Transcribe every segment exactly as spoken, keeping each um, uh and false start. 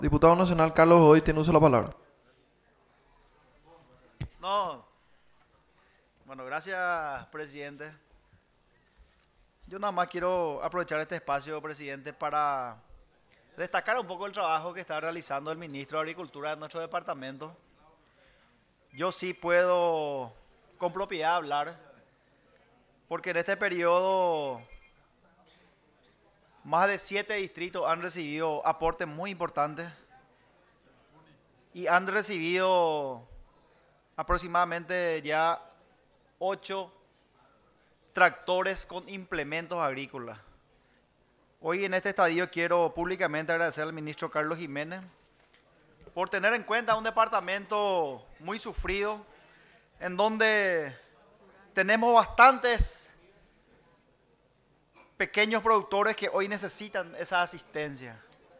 Diputado Nacional Carlos Godoy tiene uso de la palabra. No. Bueno, gracias, presidente. Yo nada más quiero aprovechar este espacio, presidente, para destacar un poco el trabajo que está realizando el ministro de Agricultura de nuestro departamento. Yo sí puedo con propiedad hablar, porque en este periodo más de siete distritos han recibido aportes muy importantes y han recibido aproximadamente ya ocho tractores con implementos agrícolas. Hoy en este estadio quiero públicamente agradecer al ministro Carlos Jiménez por tener en cuenta un departamento muy sufrido, en donde tenemos bastantes pequeños productores que hoy necesitan esa asistencia.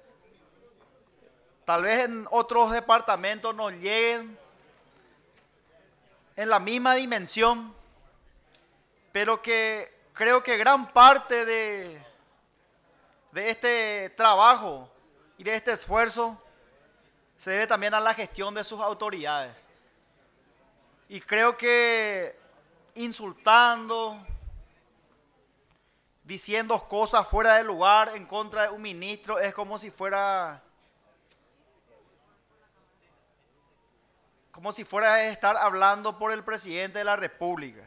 Tal vez en otros departamentos no lleguen en la misma dimensión, pero que creo que gran parte de, de este trabajo y de este esfuerzo se debe también a la gestión de sus autoridades. Y creo que insultando, diciendo cosas fuera de lugar en contra de un ministro es como si fuera como si fuera a estar hablando por el presidente de la República.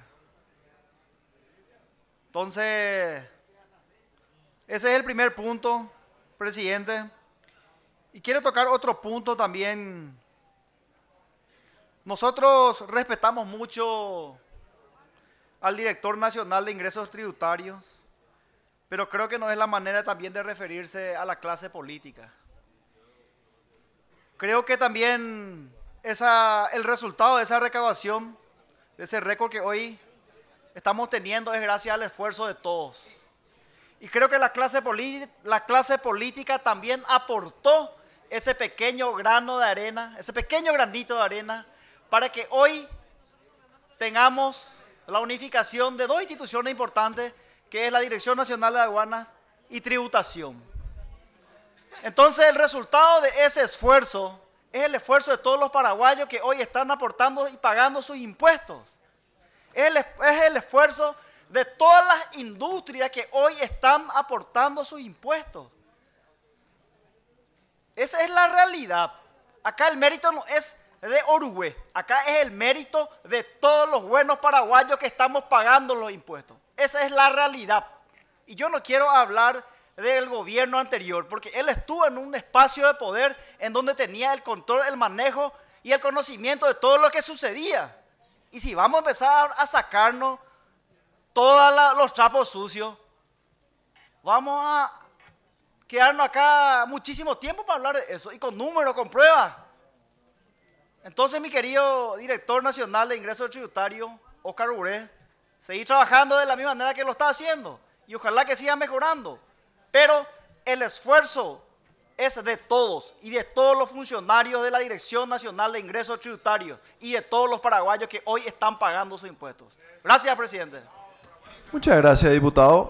Entonces, ese es el primer punto, presidente. Y quiero tocar otro punto también. Nosotros respetamos mucho al director nacional de ingresos tributarios, pero creo que no es la manera también de referirse a la clase política. Creo que también esa, el resultado de esa recaudación, de ese récord que hoy estamos teniendo, es gracias al esfuerzo de todos. Y creo que la clase, la clase política también aportó ese pequeño grano de arena, ese pequeño granito de arena, para que hoy tengamos la unificación de dos instituciones importantes, que es la Dirección Nacional de Aduanas y Tributación. Entonces, el resultado de ese esfuerzo es el esfuerzo de todos los paraguayos que hoy están aportando y pagando sus impuestos. Es el, es el esfuerzo de todas las industrias que hoy están aportando sus impuestos. Esa es la realidad. Acá el mérito no es de Orugué, acá es el mérito de todos los buenos paraguayos que estamos pagando los impuestos. Esa es la realidad. Y yo no quiero hablar del gobierno anterior, porque él estuvo en un espacio de poder en donde tenía el control, el manejo y el conocimiento de todo lo que sucedía. Y si vamos a empezar a sacarnos todos los trapos sucios, vamos a quedarnos acá muchísimo tiempo para hablar de eso, y con números, con pruebas. Entonces, mi querido director nacional de ingresos tributarios, Oscar Uré, seguir trabajando de la misma manera que lo está haciendo, y ojalá que siga mejorando. Pero el esfuerzo es de todos y de todos los funcionarios de la Dirección Nacional de Ingresos Tributarios y de todos los paraguayos que hoy están pagando sus impuestos. Gracias, presidente. Muchas gracias, diputado.